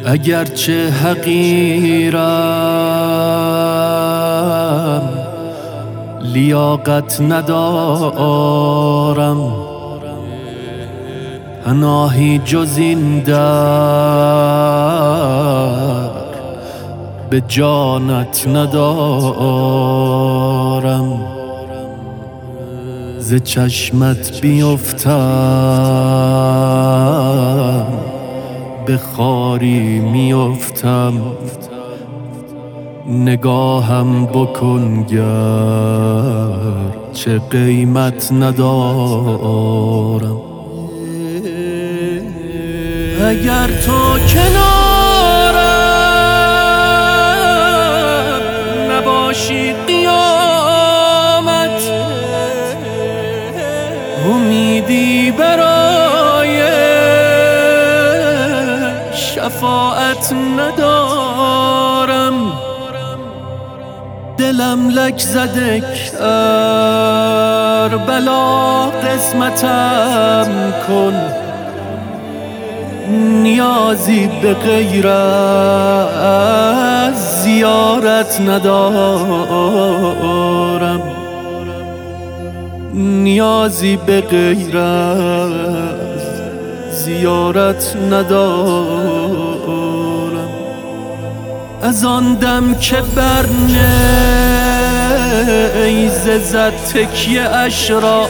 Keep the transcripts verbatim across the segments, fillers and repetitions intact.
اگرچه حقیرم لیاقت ندارم، پناهی جز این در به جانت ندارم. ز چشمت بیفتم به خاری میافتم، نگاهم بکن گر چه قیمت ندارم. اگر تو کنارم نباشی قیامت، امیدی برای شفاعت ندارم. دلم لک زده کربلا قسمتم کن، نیازی به غیر از زیارت ندارم. نیازی به غیر از زیارت ندارم. از آن دم که بر نیزه زد تکیه اش را،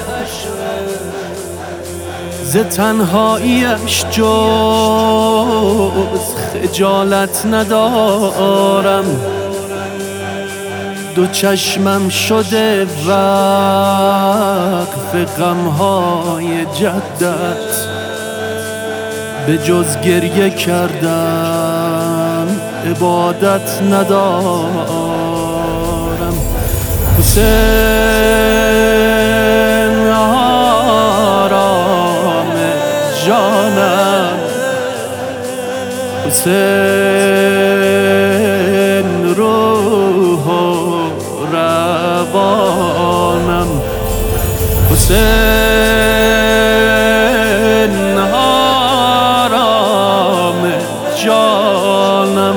ز تنهاییش جز خجالت ندارم. دو چشمم شده وقف غمهای جدت، به جز گریه کردن عبادت ندارم. حسین آرام جانم، حسین روح و روانم، حسین آرام جانم،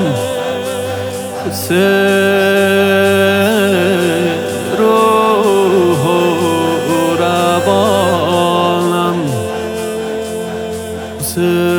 حسین روح و روانم، حسین